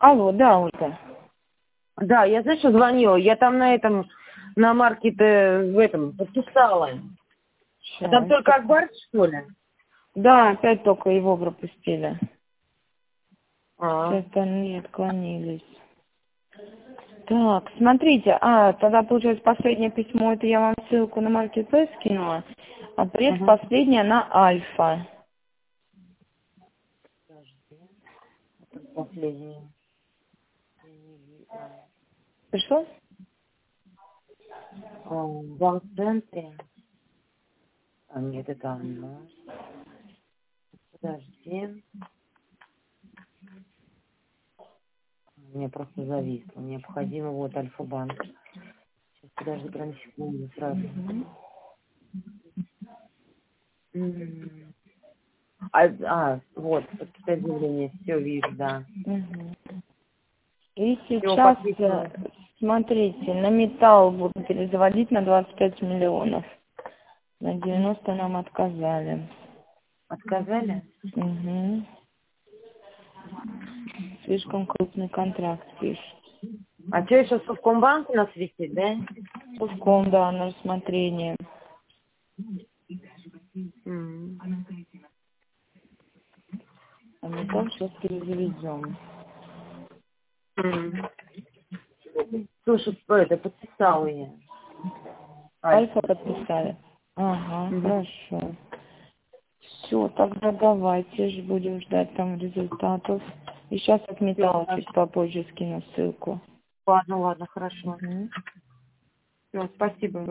Алло, да, Ольга. Да, я, знаешь, что звонила? Я там на маркете в этом подписала. А там только Акбарс, что ли? Да, опять только его пропустили. А. Что-то они отклонились. Так, смотрите, тогда, получается, последнее письмо, это я вам ссылку на Marketplace скинула, а предпоследнее на Альфа. Последний. Пришло? В банк-центре. А нет, это оно. Подожди. Мне просто зависло. Необходимо вот Альфа-банк. Сейчас, подожди, прям секунду сразу. Вот, подписать заявление. Все вижу, да. И Всё, сейчас, подписано. смотрите, на металл будут перезаводить на 25 миллионов. На 90 нам отказали. Отказали? Угу. Слишком крупный контракт пишет. А что, еще в Совкомбанк у нас висит, да? Пуском, да, на рассмотрение. А металл сейчас перезаведем. Слушай, это подписала я. Альфа подписали? Ага, хорошо. Все, тогда давайте будем ждать там результатов. И сейчас от металла чуть попозже скину ссылку. Ладно, хорошо. Угу. Все, спасибо.